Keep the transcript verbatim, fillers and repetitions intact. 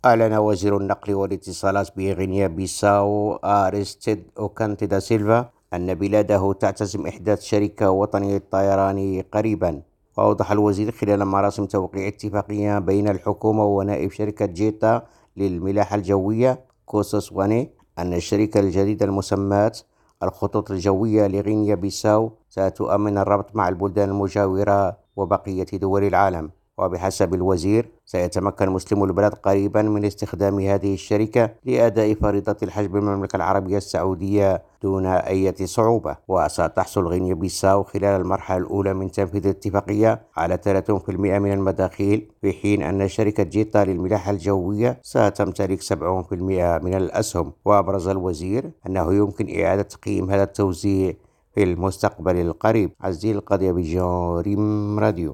أعلن وزير النقل والاتصالات بغينيا بيساو أرستيد أوكانتي دا سيلفا أن بلاده تعتزم إحداث شركة وطنية للطيران قريبا. وأوضح الوزير خلال مراسم توقيع اتفاقية بين الحكومة ونائب شركة جيتا للملاحة الجوية كوسوس واني أن الشركة الجديدة المسماة الخطوط الجوية لغينيا بيساو ستؤمن الربط مع البلدان المجاورة وبقية دول العالم. وبحسب الوزير سيتمكن مسلمو البلاد قريبا من استخدام هذه الشركة لأداء فريضة الحج بالمملكة العربية السعودية دون أي صعوبة. وستحصل غينيا بيساو خلال المرحلة الأولى من تنفيذ الاتفاقية على ثلاثين بالمئة من المداخيل، في حين أن شركة جيتا للملاحة الجوية ستمتلك سبعين بالمئة من الأسهم. وأبرز الوزير أنه يمكن إعادة تقييم هذا التوزيع في المستقبل القريب. عزيز القضية بجون ريم راديو.